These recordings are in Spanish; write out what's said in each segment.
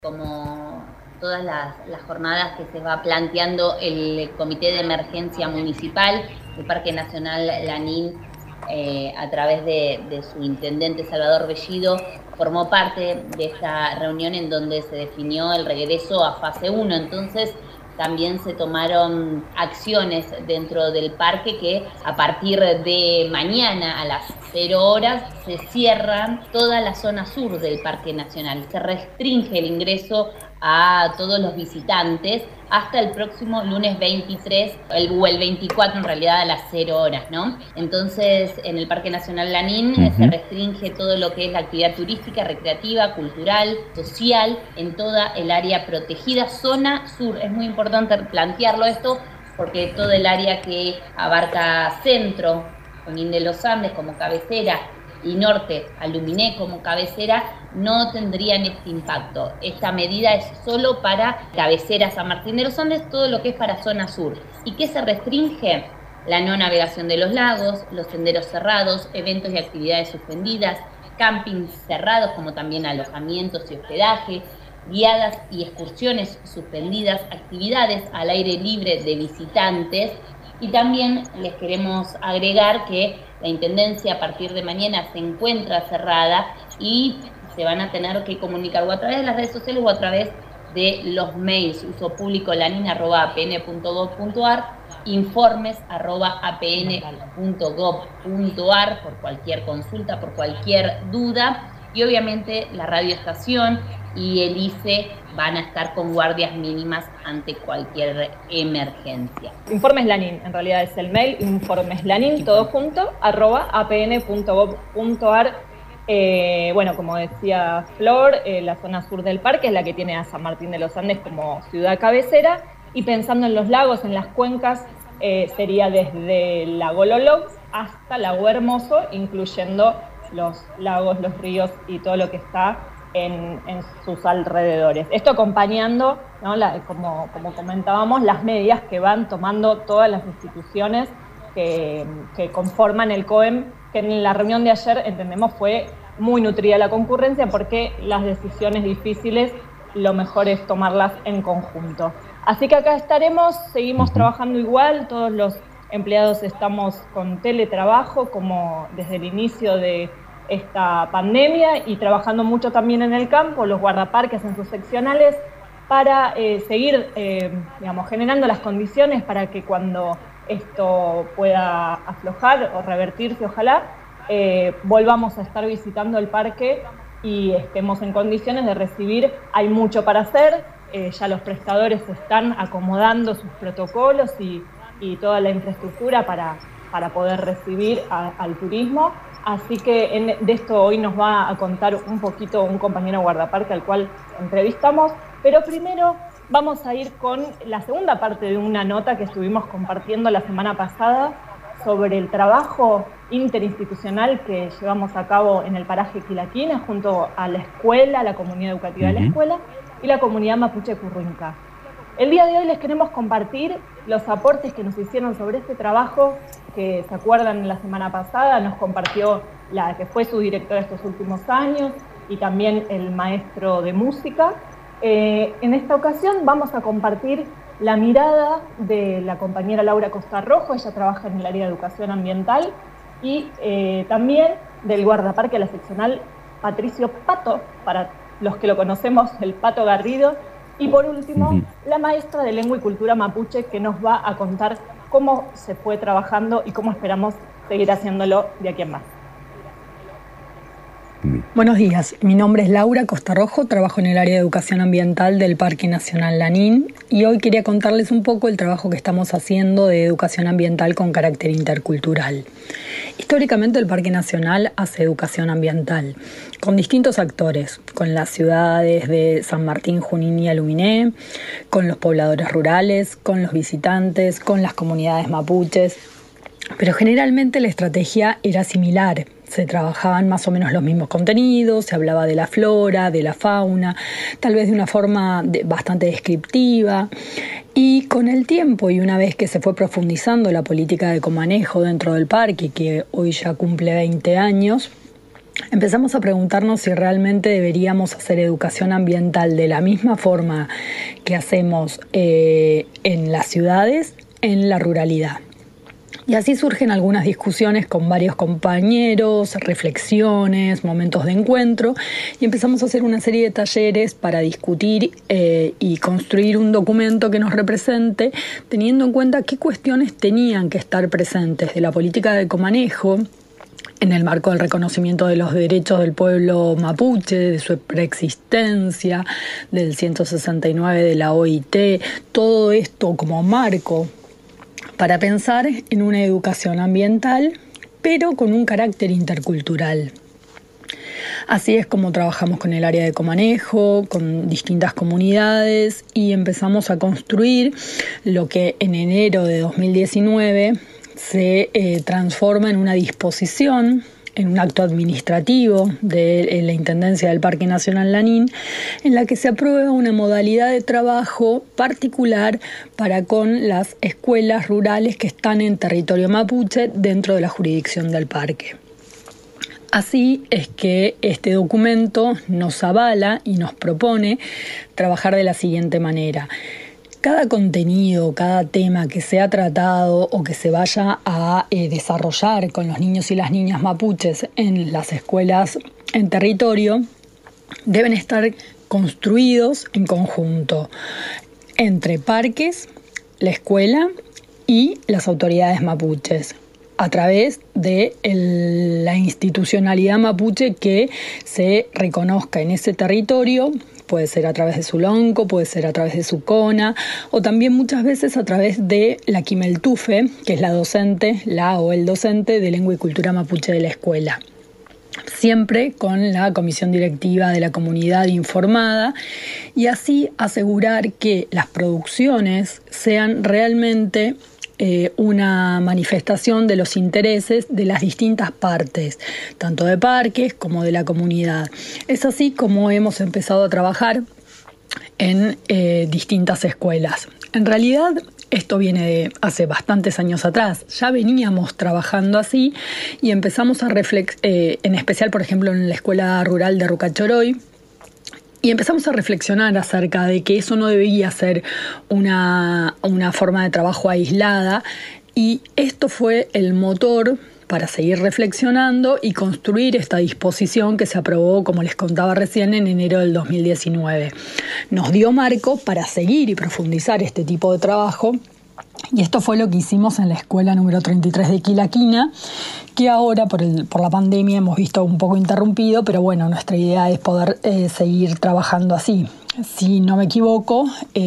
Como todas las jornadas que se va planteando el Comité de Emergencia Municipal, el Parque Nacional Lanín, a través de su intendente Salvador Bellido, formó parte de esta reunión en donde se definió el regreso a fase 1. Entonces, también se tomaron acciones dentro del parque que a partir de mañana a las 0 horas se cierra toda la zona sur del Parque Nacional. Se restringe el ingreso a todos los visitantes hasta el próximo lunes 23 o el 24 en realidad a las 0 horas, ¿no? Entonces en el Parque Nacional Lanín se restringe todo lo que es la actividad turística, recreativa, cultural, social en toda el área protegida, zona sur. Es muy importante plantearlo esto porque todo el área que abarca centro, Junín de los Andes como cabecera y norte, Aluminé como cabecera, no tendrían este impacto. Esta medida es solo para cabecera San Martín de los Andes, todo lo que es para zona sur. ¿Y qué se restringe? La no navegación de los lagos, los senderos cerrados, eventos y actividades suspendidas, campings cerrados como también alojamientos y hospedaje, guiadas y excursiones suspendidas, actividades al aire libre de visitantes. Y también les queremos agregar que la Intendencia a partir de mañana se encuentra cerrada y se van a tener que comunicar o a través de las redes sociales o a través de los mails usopúblico.lanin@apn.gov.ar, informes@apn.gov.ar por cualquier consulta, por cualquier duda. Y obviamente la radioestación y el ICE van a estar con guardias mínimas ante cualquier emergencia. Informes Lanín, en realidad es el mail, informeslanin, todo junto, @apn.gov.ar. Bueno, como decía Flor, la zona sur del parque es la que tiene a San Martín de los Andes como ciudad cabecera, y pensando en los lagos, en las cuencas, sería desde Lago Lolo hasta Lago Hermoso, incluyendo los lagos, los ríos y todo lo que está en sus alrededores. Esto acompañando, ¿no? como comentábamos, las medidas que van tomando todas las instituciones que conforman el COEM, que en la reunión de ayer, entendemos, fue muy nutrida la concurrencia, porque las decisiones difíciles lo mejor es tomarlas en conjunto. Así que acá estaremos, seguimos trabajando igual, todos los empleados estamos con teletrabajo como desde el inicio de esta pandemia, y trabajando mucho también en el campo, los guardaparques en sus seccionales, para seguir generando las condiciones para que cuando esto pueda aflojar o revertirse, ojalá, volvamos a estar visitando el parque y estemos en condiciones de recibir. Hay mucho para hacer, ya los prestadores están acomodando sus protocolos y toda la infraestructura para poder recibir al turismo. Así que de esto hoy nos va a contar un poquito un compañero guardaparque al cual entrevistamos, pero primero vamos a ir con la segunda parte de una nota que estuvimos compartiendo la semana pasada sobre el trabajo interinstitucional que llevamos a cabo en el paraje Quilaquina junto a la escuela, la comunidad educativa de la escuela y la comunidad mapuche Currinca. El día de hoy les queremos compartir los aportes que nos hicieron sobre este trabajo, que se acuerdan la semana pasada, nos compartió la que fue su directora estos últimos años y también el maestro de música. En esta ocasión vamos a compartir la mirada de la compañera Laura Costarrojo, ella trabaja en el área de educación ambiental, y también del guardaparque a la seccional Patricio Pato, para los que lo conocemos, el Pato Garrido. Y por último, la maestra de Lengua y Cultura Mapuche, que nos va a contar cómo se fue trabajando y cómo esperamos seguir haciéndolo de aquí en más. Buenos días, mi nombre es Laura Costarrojo, trabajo en el área de educación ambiental del Parque Nacional Lanín, y hoy quería contarles un poco el trabajo que estamos haciendo de educación ambiental con carácter intercultural. Históricamente el Parque Nacional hace educación ambiental con distintos actores, con las ciudades de San Martín, Junín y Aluminé, con los pobladores rurales, con los visitantes, con las comunidades mapuches, pero generalmente la estrategia era similar. Se trabajaban más o menos los mismos contenidos, se hablaba de la flora, de la fauna, tal vez de una forma bastante descriptiva. Y con el tiempo, y una vez que se fue profundizando la política de comanejo dentro del parque, que hoy ya cumple 20 años, empezamos a preguntarnos si realmente deberíamos hacer educación ambiental de la misma forma que hacemos en las ciudades, en la ruralidad. Y así surgen algunas discusiones con varios compañeros, reflexiones, momentos de encuentro, y empezamos a hacer una serie de talleres para discutir y construir un documento que nos represente, teniendo en cuenta qué cuestiones tenían que estar presentes de la política de ecomanejo, en el marco del reconocimiento de los derechos del pueblo mapuche, de su preexistencia, del 169 de la OIT, todo esto como marco para pensar en una educación ambiental, pero con un carácter intercultural. Así es como trabajamos con el área de ecomanejo, con distintas comunidades, y empezamos a construir lo que en enero de 2019 se transforma en una disposición, en un acto administrativo de la Intendencia del Parque Nacional Lanín, en la que se aprueba una modalidad de trabajo particular para con las escuelas rurales que están en territorio mapuche dentro de la jurisdicción del parque. Así es que este documento nos avala y nos propone trabajar de la siguiente manera. Cada contenido, cada tema que sea tratado o que se vaya a desarrollar con los niños y las niñas mapuches en las escuelas en territorio deben estar construidos en conjunto entre parques, la escuela y las autoridades mapuches, a través de la institucionalidad mapuche que se reconozca en ese territorio. Puede ser a través de su lonco, puede ser a través de su cona, o también muchas veces a través de la Quimeltufe, que es la docente, la o el docente de lengua y cultura mapuche de la escuela. Siempre con la comisión directiva de la comunidad informada, y así asegurar que las producciones sean realmente una manifestación de los intereses de las distintas partes, tanto de parques como de la comunidad. Es así como hemos empezado a trabajar en distintas escuelas. En realidad, esto viene de hace bastantes años atrás. Ya veníamos trabajando así y empezamos a en especial, por ejemplo, en la escuela rural de Rucachoroy, y empezamos a reflexionar acerca de que eso no debía ser una forma de trabajo aislada, y esto fue el motor para seguir reflexionando y construir esta disposición que se aprobó, como les contaba recién, en enero del 2019. Nos dio marco para seguir y profundizar este tipo de trabajo. Y esto fue lo que hicimos en la escuela número 33 de Quilaquina, que ahora por la pandemia hemos visto un poco interrumpido, pero bueno, nuestra idea es poder seguir trabajando así. Si no me equivoco,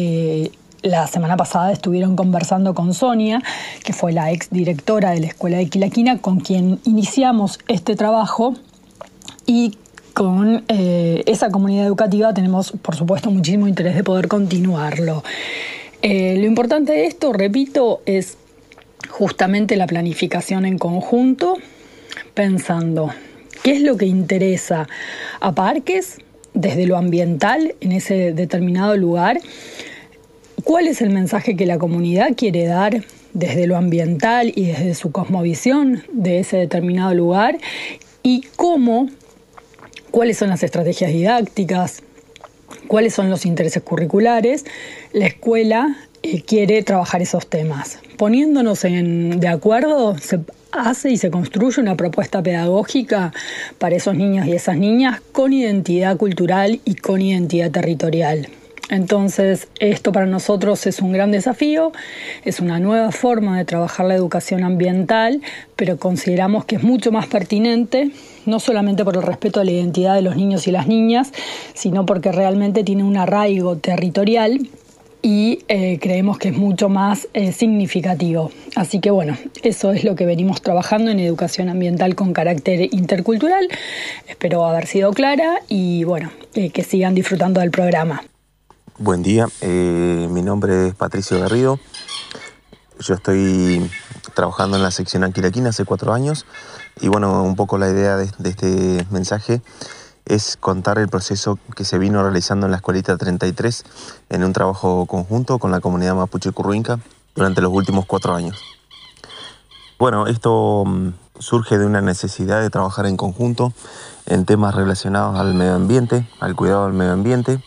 la semana pasada estuvieron conversando con Sonia, que fue la exdirectora de la escuela de Quilaquina, con quien iniciamos este trabajo, y con esa comunidad educativa tenemos, por supuesto, muchísimo interés de poder continuarlo. Lo importante de esto, repito, es justamente la planificación en conjunto, pensando qué es lo que interesa a parques desde lo ambiental en ese determinado lugar, cuál es el mensaje que la comunidad quiere dar desde lo ambiental y desde su cosmovisión de ese determinado lugar, y cuáles son las estrategias didácticas, cuáles son los intereses curriculares. La escuela quiere trabajar esos temas. Poniéndonos de acuerdo, se hace y se construye una propuesta pedagógica para esos niños y esas niñas con identidad cultural y con identidad territorial. Entonces, esto para nosotros es un gran desafío, es una nueva forma de trabajar la educación ambiental, pero consideramos que es mucho más pertinente, no solamente por el respeto a la identidad de los niños y las niñas, sino porque realmente tiene un arraigo territorial y creemos que es mucho más significativo. Así que bueno, eso es lo que venimos trabajando en educación ambiental con carácter intercultural. Espero haber sido clara y bueno, que sigan disfrutando del programa. Buen día, mi nombre es Patricio Garrido. Yo estoy trabajando en la seccional Quilaquina hace 4 años y bueno, un poco la idea de este mensaje es contar el proceso que se vino realizando en la Escuelita 33 en un trabajo conjunto con la comunidad mapuche curruinca durante los últimos 4 años. Bueno, esto surge de una necesidad de trabajar en conjunto en temas relacionados al medio ambiente, al cuidado del medio ambiente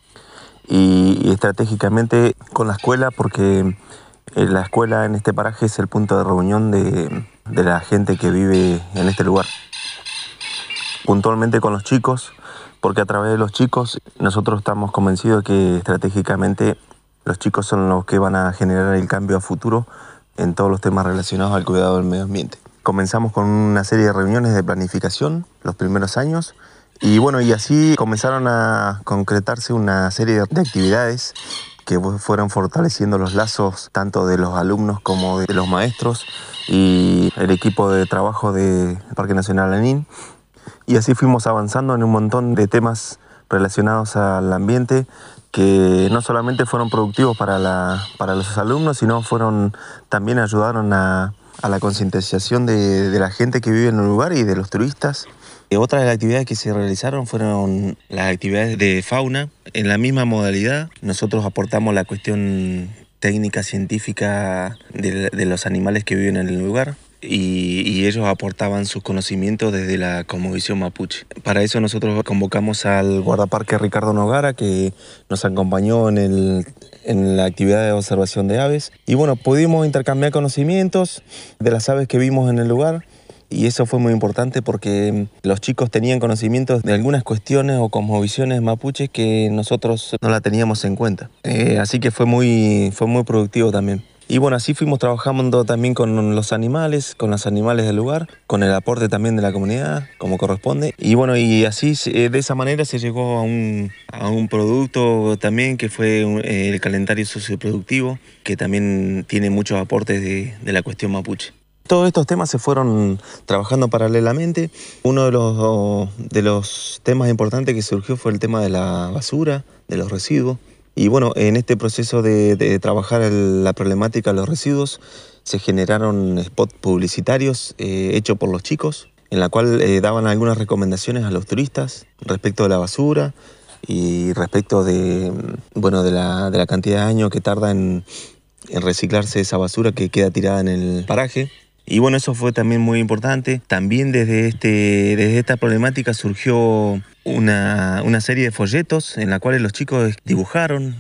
y estratégicamente con la escuela, porque la escuela en este paraje es el punto de reunión de la gente que vive en este lugar. Puntualmente con los chicos, porque a través de los chicos nosotros estamos convencidos que estratégicamente los chicos son los que van a generar el cambio a futuro en todos los temas relacionados al cuidado del medio ambiente. Comenzamos con una serie de reuniones de planificación los primeros años y así comenzaron a concretarse una serie de actividades que fueron fortaleciendo los lazos tanto de los alumnos como de los maestros y el equipo de trabajo del Parque Nacional Lanín. Y así fuimos avanzando en un montón de temas relacionados al ambiente que no solamente fueron productivos para los alumnos, sino también ayudaron a la concientización de la gente que vive en el lugar y de los turistas. Otras de las actividades que se realizaron fueron las actividades de fauna. En la misma modalidad, nosotros aportamos la cuestión técnica científica de los animales que viven en el lugar. Y ellos aportaban sus conocimientos desde la cosmovisión mapuche. Para eso nosotros convocamos al guardaparque Ricardo Nogara, que nos acompañó en la actividad de observación de aves. Y pudimos intercambiar conocimientos de las aves que vimos en el lugar. Y eso fue muy importante porque los chicos tenían conocimientos de algunas cuestiones o cosmovisiones mapuches que nosotros no la teníamos en cuenta. Así que fue muy productivo también. Y así fuimos trabajando también con los animales, con los animales del lugar, con el aporte también de la comunidad, como corresponde. Y así, de esa manera se llegó a un producto también que fue el calendario socioproductivo, que también tiene muchos aportes de la cuestión mapuche. Todos estos temas se fueron trabajando paralelamente. Uno de los temas importantes que surgió fue el tema de la basura, de los residuos. Y en este proceso de trabajar la problemática de los residuos se generaron spots publicitarios hechos por los chicos, en la cual daban algunas recomendaciones a los turistas respecto de la basura y respecto de la cantidad de años que tarda en reciclarse esa basura que queda tirada en el paraje. Y eso fue también muy importante. También desde esta problemática surgió una serie de folletos en la cuales los chicos dibujaron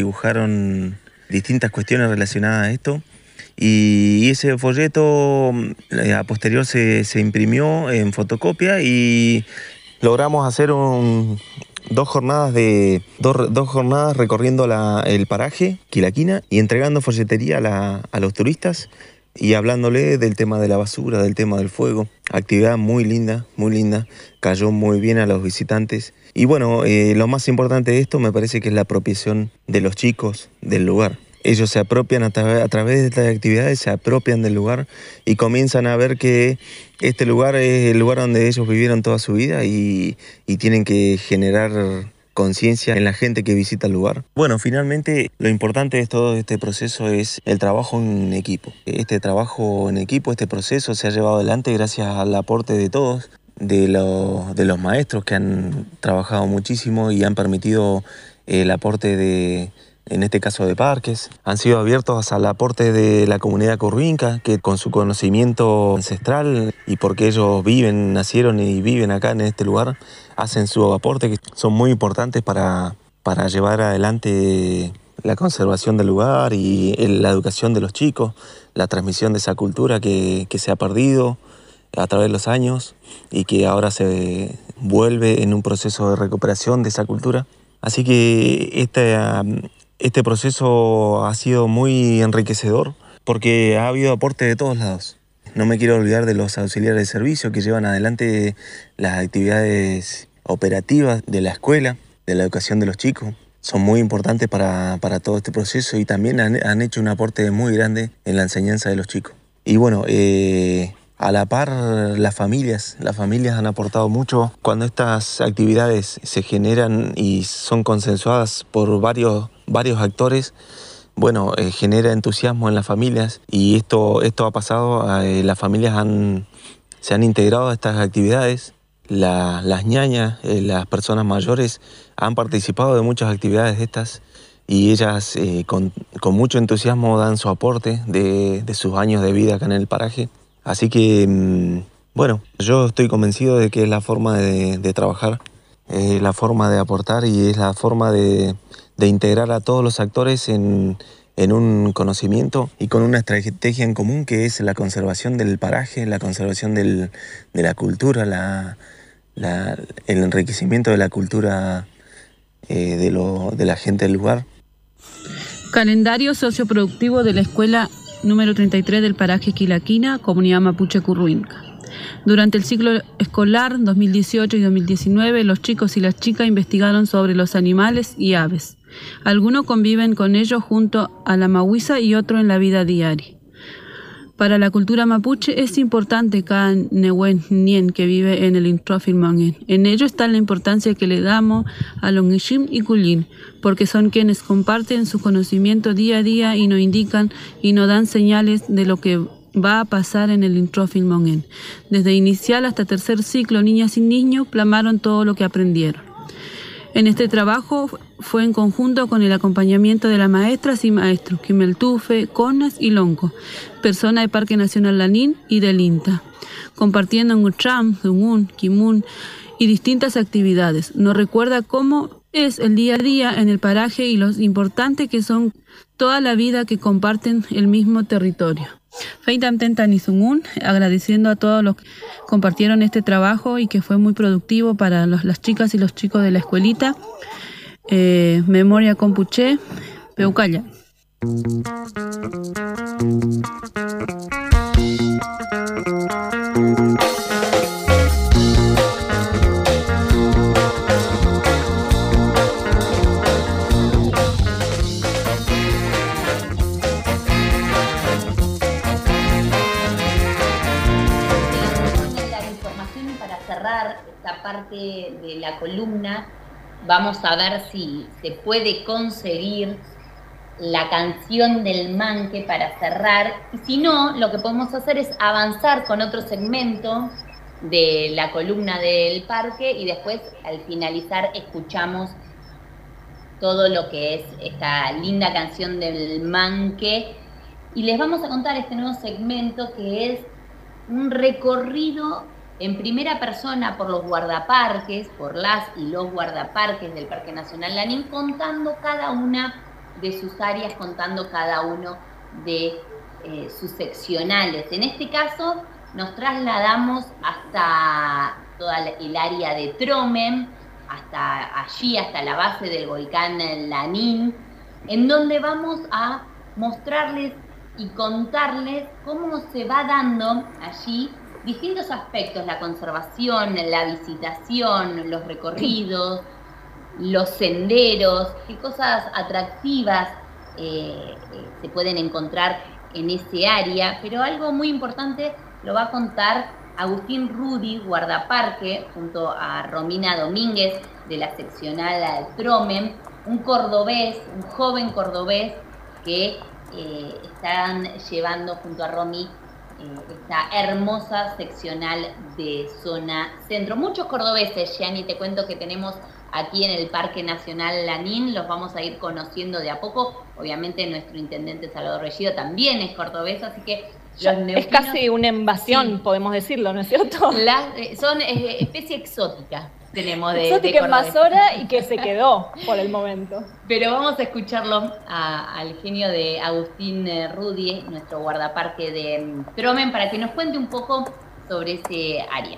distintas cuestiones relacionadas a esto. Y ese folleto a posterior se imprimió en fotocopia y logramos hacer dos jornadas recorriendo el paraje, Quilaquina, y entregando folletería a los turistas y hablándole del tema de la basura, del tema del fuego. Actividad muy linda, cayó muy bien a los visitantes. Y lo más importante de esto me parece que es la apropiación de los chicos del lugar. Ellos se apropian a través de estas actividades, se apropian del lugar y comienzan a ver que este lugar es el lugar donde ellos vivieron toda su vida y tienen que generar conciencia en la gente que visita el lugar. Finalmente lo importante de todo este proceso es el trabajo en equipo. Este trabajo en equipo, este proceso se ha llevado adelante gracias al aporte de todos, de los maestros que han trabajado muchísimo y han permitido el aporte en este caso de parques. Han sido abiertos al aporte de la comunidad curruinca, que con su conocimiento ancestral y porque ellos nacieron y viven acá en este lugar, hacen su aporte, que son muy importantes para llevar adelante la conservación del lugar y la educación de los chicos, la transmisión de esa cultura que se ha perdido a través de los años y que ahora se vuelve en un proceso de recuperación de esa cultura. Así que este proceso ha sido muy enriquecedor porque ha habido aporte de todos lados. No me quiero olvidar de los auxiliares de servicio que llevan adelante las actividades operativas de la escuela, de la educación de los chicos. Son muy importantes para todo este proceso y también han hecho un aporte muy grande en la enseñanza de los chicos. Y a la par las familias han aportado mucho. Cuando estas actividades se generan y son consensuadas por varios actores, genera entusiasmo en las familias y esto ha pasado. Las familias se han integrado a estas actividades. Las ñañas, las personas mayores han participado de muchas actividades de estas y ellas con mucho entusiasmo dan su aporte de sus años de vida acá en el paraje. Así que, bueno, yo estoy convencido de que es la forma de trabajar, es la forma de aportar y es la forma de integrar a todos los actores en un conocimiento y con una estrategia en común, que es la conservación del paraje, la conservación de la cultura, el enriquecimiento de la cultura de la gente del lugar. Calendario socioproductivo de la escuela número 33 del paraje Quilaquina, comunidad mapuche Curruinca. Durante el ciclo escolar 2018 y 2019, los chicos y las chicas investigaron sobre los animales y aves. Algunos conviven con ellos junto a la mahuiza y otros en la vida diaria. Para la cultura mapuche es importante cada nehuen nien que vive en el Introfil Mongen. En ello está la importancia que le damos a los Nishim y Kulin, porque son quienes comparten su conocimiento día a día y nos indican y nos dan señales de lo que va a pasar en el Introfil Mongen. Desde inicial hasta tercer ciclo, niñas y niños plasmaron todo lo que aprendieron. En este trabajo fue en conjunto con el acompañamiento de las maestras y maestros Quimeltufe, Conas y Lonco, personas del Parque Nacional Lanín y del INTA, compartiendo en Ucham, Dungun, Kimun y distintas actividades. Nos recuerda cómo es el día a día en el paraje y lo importante que son toda la vida que comparten el mismo territorio. Feitam Tentan y Zungun, agradeciendo a todos los que compartieron este trabajo y que fue muy productivo para las chicas y los chicos de la escuelita. Memoria Compuche, Peucaya. Esta parte de la columna, vamos a ver si se puede conseguir la canción del manque para cerrar, y si no, lo que podemos hacer es avanzar con otro segmento de la columna del parque y después al finalizar escuchamos todo lo que es esta linda canción del manque y les vamos a contar este nuevo segmento que es un recorrido en primera persona por los guardaparques, por las y los guardaparques del Parque Nacional Lanín, contando cada una de sus áreas, contando cada uno de sus seccionales. En este caso nos trasladamos hasta toda el área de Tromen, hasta allí, hasta la base del volcán Lanín, en donde vamos a mostrarles y contarles cómo se va dando allí distintos aspectos, la conservación, la visitación, los recorridos, los senderos, qué cosas atractivas se pueden encontrar en ese área, pero algo muy importante lo va a contar Agustín Rudi, guardaparque, junto a Romina Domínguez de la seccional Tromen, un cordobés, un joven cordobés que están llevando junto a Romy esta hermosa seccional de zona centro. Muchos cordobeses, Gianni, te cuento que tenemos aquí en el Parque Nacional Lanín, los vamos a ir conociendo de a poco. Obviamente nuestro intendente Salvador Bellido también es cordobés, así que los neuquinos, es casi una invasión, sí, podemos decirlo, ¿no es cierto? Son especie exótica. Tenemos exótica invasora y que se quedó por el momento. Pero vamos a escucharlo al genio de Agustín Rudi, nuestro guardaparque de Tromen, para que nos cuente un poco sobre ese área.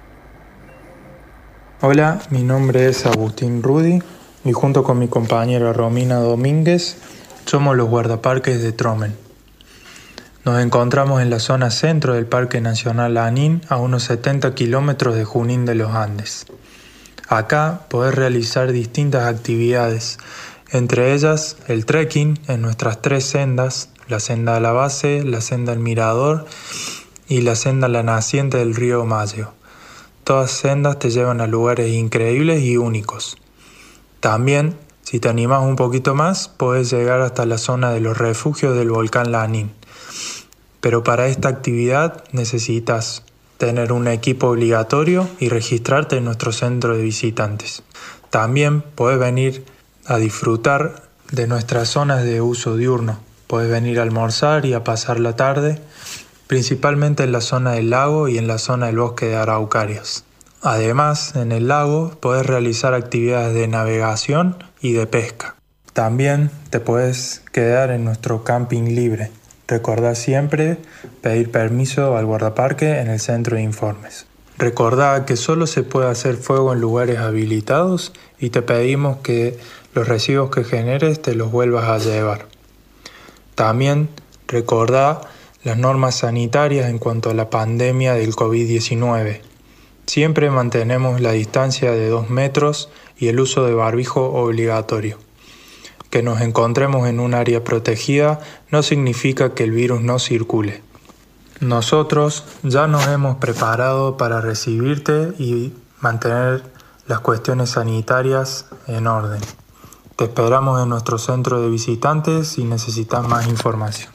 Hola, mi nombre es Agustín Rudi y junto con mi compañera Romina Domínguez somos los guardaparques de Tromen. Nos encontramos en la zona centro del Parque Nacional Lanín, a unos 70 kilómetros de Junín de los Andes. Acá podés realizar distintas actividades, entre ellas el trekking en nuestras 3 sendas, la senda de la base, la senda del mirador y la senda la naciente del río Mayo. Todas sendas te llevan a lugares increíbles y únicos. También, si te animás un poquito más, podés llegar hasta la zona de los refugios del volcán Lanín. Pero para esta actividad necesitas tener un equipo obligatorio y registrarte en nuestro centro de visitantes. También podés venir a disfrutar de nuestras zonas de uso diurno. Podés venir a almorzar y a pasar la tarde principalmente en la zona del lago y en la zona del bosque de araucarias. Además, en el lago podés realizar actividades de navegación y de pesca. También te podés quedar en nuestro camping libre. Recordá siempre pedir permiso al guardaparque en el centro de informes. Recordá que solo se puede hacer fuego en lugares habilitados y te pedimos que los residuos que generes te los vuelvas a llevar. También recordá las normas sanitarias en cuanto a la pandemia del COVID-19. Siempre mantenemos la distancia de 2 metros y el uso de barbijo obligatorio. Que nos encontremos en un área protegida no significa que el virus no circule. Nosotros ya nos hemos preparado para recibirte y mantener las cuestiones sanitarias en orden. Te esperamos en nuestro centro de visitantes si necesitas más información.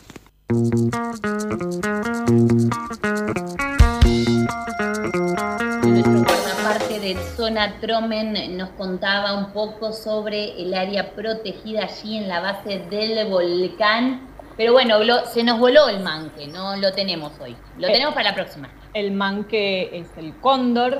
Nuestro guardaparque de zona Tromen nos contaba un poco sobre el área protegida allí en la base del volcán. Pero bueno, se nos voló el manque, no lo tenemos hoy. Lo tenemos para la próxima. El manque es el cóndor,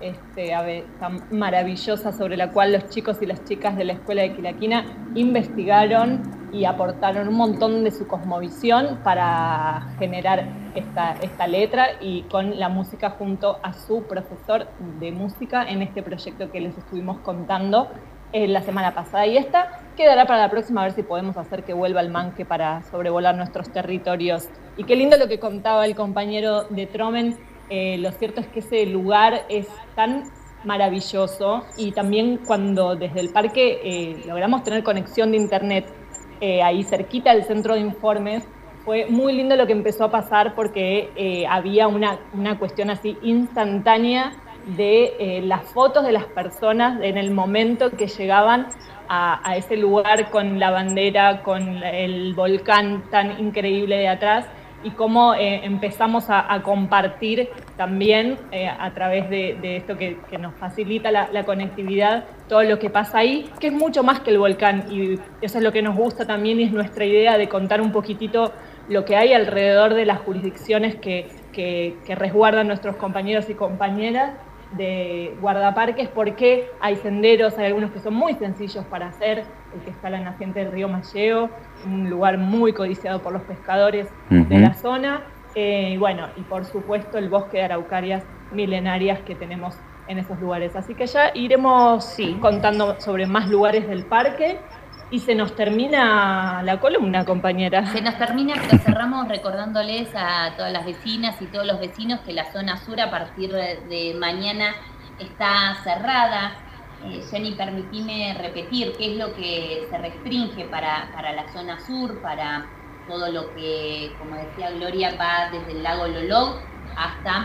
ave tan maravillosa sobre la cual los chicos y las chicas de la escuela de Quilaquina investigaron y aportaron un montón de su cosmovisión para generar esta letra y con la música junto a su profesor de música en este proyecto que les estuvimos contando la semana pasada. Y esta quedará para la próxima, a ver si podemos hacer que vuelva el manque para sobrevolar nuestros territorios. Y qué lindo lo que contaba el compañero de Tromen. Lo cierto es que ese lugar es tan maravilloso y también cuando desde el parque logramos tener conexión de internet ahí cerquita del centro de informes, fue muy lindo lo que empezó a pasar porque había una cuestión así instantánea de las fotos de las personas en el momento que llegaban a ese lugar con la bandera, con el volcán tan increíble de atrás, y cómo empezamos a compartir también a través de esto que nos facilita la conectividad, todo lo que pasa ahí, que es mucho más que el volcán, y eso es lo que nos gusta también, y es nuestra idea de contar un poquitito lo que hay alrededor de las jurisdicciones que resguardan nuestros compañeros y compañeras de guardaparques, porque hay senderos, hay algunos que son muy sencillos para hacer, el que está en la naciente del río Malleo, un lugar muy codiciado por los pescadores de la zona, y por supuesto el bosque de araucarias milenarias que tenemos en esos lugares. Así que ya iremos contando sobre más lugares del parque. Y se nos termina la columna, compañera. Se nos termina, pero cerramos recordándoles a todas las vecinas y todos los vecinos que la zona sur a partir de mañana está cerrada. Jenny, permitime repetir qué es lo que se restringe para la zona sur, para todo lo que, como decía Gloria, va desde el lago Loló hasta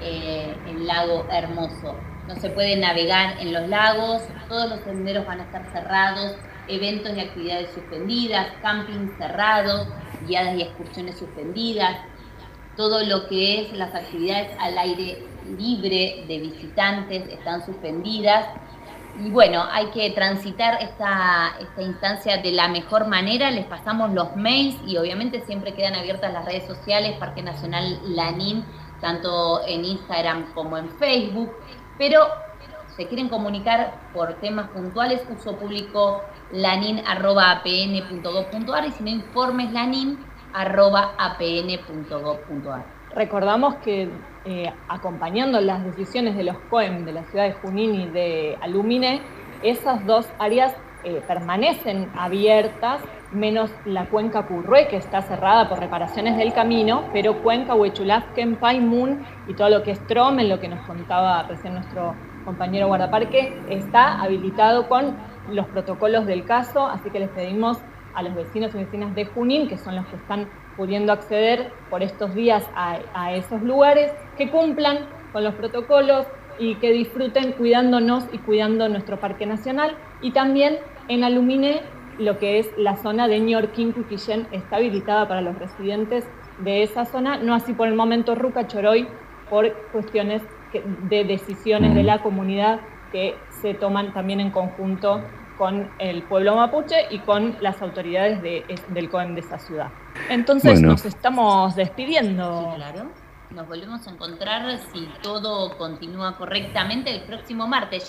el lago Hermoso. No se puede navegar en los lagos, todos los senderos van a estar cerrados, eventos y actividades suspendidas, campings cerrados, guiadas y excursiones suspendidas, todo lo que es las actividades al aire libre de visitantes están suspendidas. Y bueno, hay que transitar esta instancia de la mejor manera. Les pasamos los mails y obviamente siempre quedan abiertas las redes sociales, Parque Nacional Lanín, tanto en Instagram como en Facebook, pero se quieren comunicar por temas puntuales, uso público lanin@apn.gov.ar y si no, informes lanin@apn.gov.ar. Recordamos que acompañando las decisiones de los COEM de la ciudad de Junín y de Alumine, esas dos áreas permanecen abiertas, menos la cuenca Purrué, que está cerrada por reparaciones del camino, pero cuenca Huechulafquen, Paimun y todo lo que es Tromen, lo que nos contaba recién nuestro compañero guardaparque, está habilitado con los protocolos del caso, así que les pedimos a los vecinos y vecinas de Junín, que son los que están pudiendo acceder por estos días a esos lugares, que cumplan con los protocolos y que disfruten cuidándonos y cuidando nuestro parque nacional. Y también en Alumine, lo que es la zona de Ñorquín-Cuquillén está habilitada para los residentes de esa zona, no así por el momento Ruca Choroy, por cuestiones de decisiones de la comunidad que se toman también en conjunto con el pueblo mapuche y con las autoridades del COEM de esa ciudad. Entonces nos estamos despidiendo. Sí, claro. Nos volvemos a encontrar, si todo continúa correctamente, el próximo martes.